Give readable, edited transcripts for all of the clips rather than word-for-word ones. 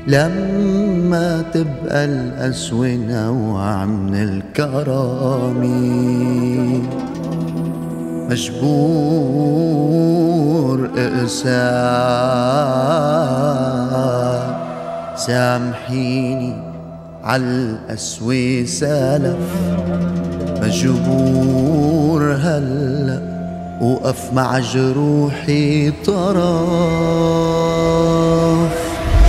لما تبقى القسوة نوع من الكرامة مجبور اقساك. سامحيني عالقسوة سلف، مجبور هلأ وقف مع جروحي طرف.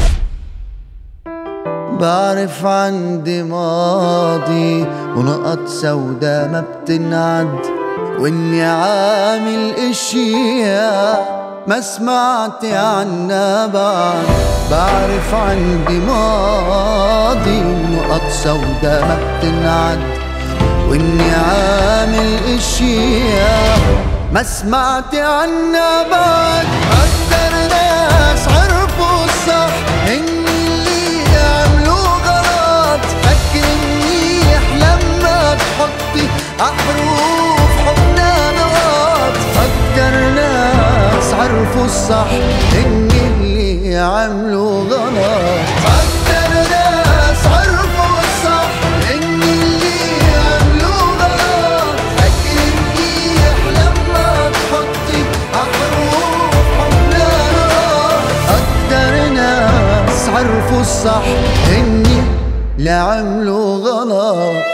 بعرف عندي ماضي ونقط سودا ما بتنعد، واني عامل اشياء ما سمعت عنها بعد. بعرف عندي ماضي ونقط سودا ما بتنعد، واني عامل اشياء ما سمعت عنها بعد. اكتر ناس عرفوا الصح اني اللي عملوا غلط، فكر منيح لما تحطي احرف حبنا نقاط. اكتر ناس عرفوا الصح اني اللي عملوا غلط. اكتر ناس عرفوا الصح اني اللي عملوا غلط، فكر منيح لما تحطي احرف حبنا نقاط. اكتر ناس عرفوا الصح اني اللي عملوا غلط.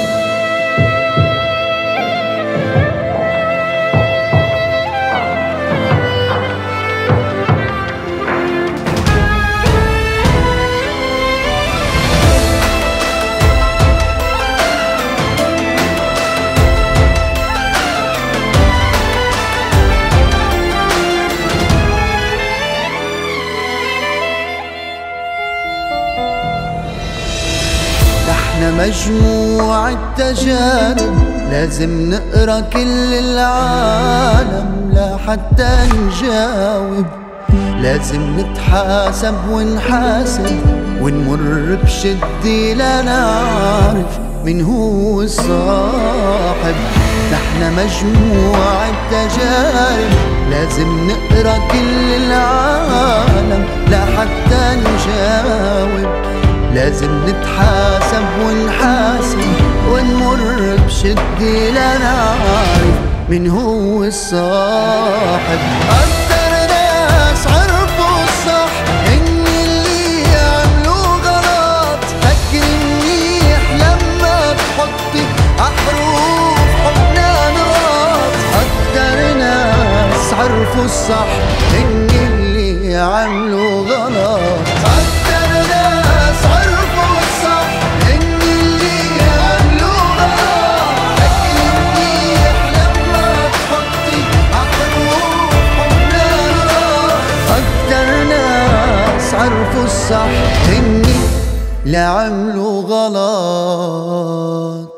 احنا مجموعة تجارب لازم نقرا كل العالم لحتى نجاوب. لازم نتحاسب ونحاسب ونمر بشدة لنعرف من هو الصاحب. نحنا مجموعة تجارب لازم نقرا كل العالم لحتى نجاوب. لازم نتحاسب ونحاسب ونمر بشدة لنعرف من هو الصاحب. أكتر ناس عرفوا الصح إني اللي عملوا غلط، فكر منيح لما تحطي أحرف حبنا نقاط. أكتر ناس عرفوا الصح إني اللي عملوا غلط. أكتر ناس عرفوا الصح إني اللي عملوا غلط، فكر منيح لما تحطي أحرف حبنا نقاط. أكتر ناس عرفوا الصح إني اللي عملوا غلط.